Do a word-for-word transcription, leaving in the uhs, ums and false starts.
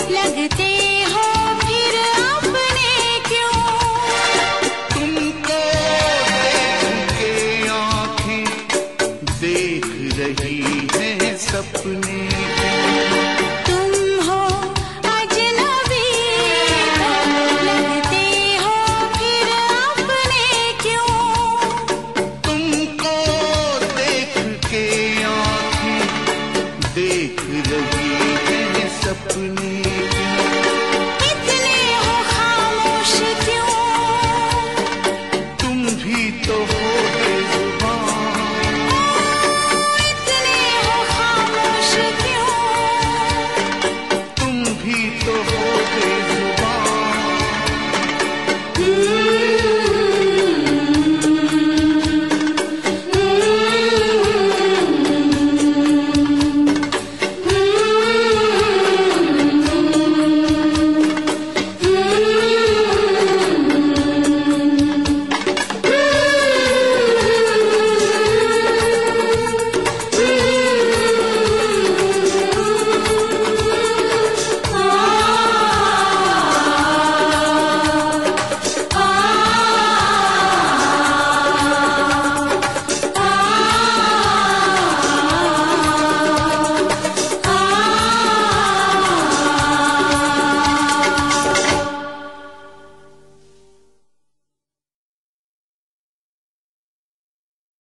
लगते हो फिर अपने क्यों? तुमको देख के आँखें देख रही हैं सपने। तुम हो अजनबी तो लगते हो फिर अपने क्यों? तुमको देख के आँखें देख रही हैं सपने।